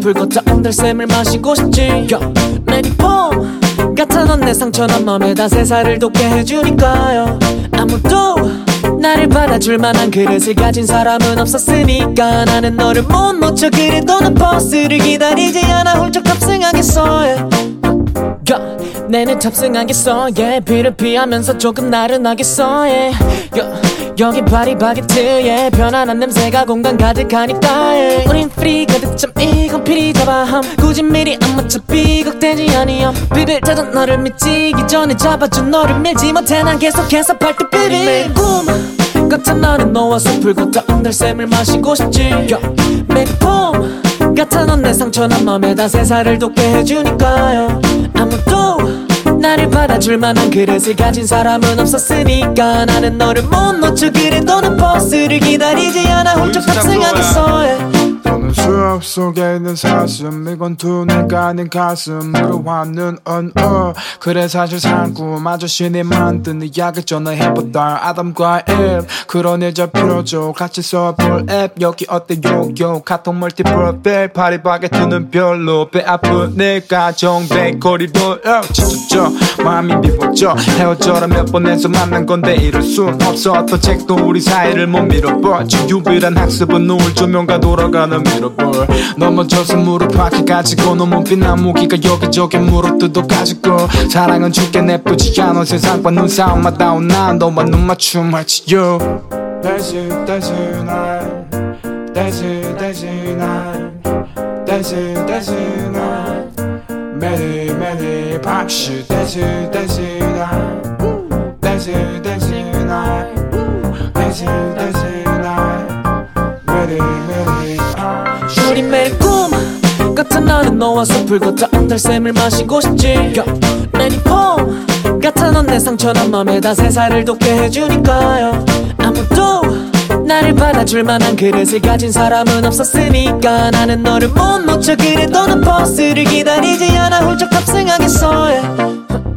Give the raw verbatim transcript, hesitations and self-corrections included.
숲을 걷자 온달샘을 마시고 싶지. yeah. 매일 봄 같아 넌 내 상처난 맘에다 새살을 돋게 해주니까요. 아무도 나를 받아줄 만한 그릇을 가진 사람은 없었으니까 나는 너를 못 놓쳐. 그래도 난 버스를 기다리지 않아 훌쩍 탑승하겠어. yeah. yeah. 내내 탑승하겠어. yeah. 비를 피하면서 조금 나른하겠어. yeah. yeah. 여기 파리바게트에 편안한 냄새가 공간 가득하니까. yeah. 우린 프리 가득 참 이건 피리 잡아함. 굳이 미리 안 맞춰 비극되지 아니여. 비빌때도 너를 미치기 전에 잡아준 너를 밀지 못해 난 계속해서 발톱 비비. 매일 꿈 같아 나는 너와 숲을 걷자 온달샘을 마시고 싶지. yeah. 매일 봄 같아 넌 내 상처난 맘에다 새살을 돋게 해주니까요. 아무도 나를 받아줄 만한 그릇을 가진 사람은 없었으니까 나는 너를 못 놓쳐. 그래도 난 버스를 기다리지 않아 훌쩍 탑승하겠어. yeah. 너는 수업 속에 있는 사슴 이건 두 내가 내 가슴으로 왔는 언어. 그래 사실 상구 마저 신이 만든 이야기 전화해보다 아담과 앱 그런 일자 필요죠. 같이 써볼 앱 여기 어때요 요 카톡 멀티플 벨 파리바게트는 별로 배 아픈 내 가정 베이커리도 지쳤죠. 마음이 비웠죠. 헤어져라 몇 번 해서 만난 건데 이럴 순 없어. 어떤 책도 우리 사이를 못 밀어봐. 유일한 학습은 노을 조명과 돌아가는 미러볼. 넘어져서 무릎 아기 가지고 너무 빛난 무기가 여기저기 물어뜯어 가지고 사랑은 죽게 내쁘지 않아. 세상과 눈싸움마다 온 난 너와 눈 맞춤 할지요. Daisy Daisy night Daisy Daisy night Daisy Daisy night 매일 매일 박시 Daisy Daisy night Daisy Daisy night Daisy Daisy night 매일 매일 박시. 우리 매일 꿈 같아 나는 너와 숲을 걷자 온달샘을 마시고 싶지. yeah. 매일 봄 같아 넌 내 상처난 맘에다 새살을 돋게 해주니까요. 아무도 나를 받아줄 만한 그릇을 가진 사람은 없었으니까 나는 너를 못 놓쳐. 그래도 난 버스를 기다리지 않아 훌쩍 탑승하겠어. yeah.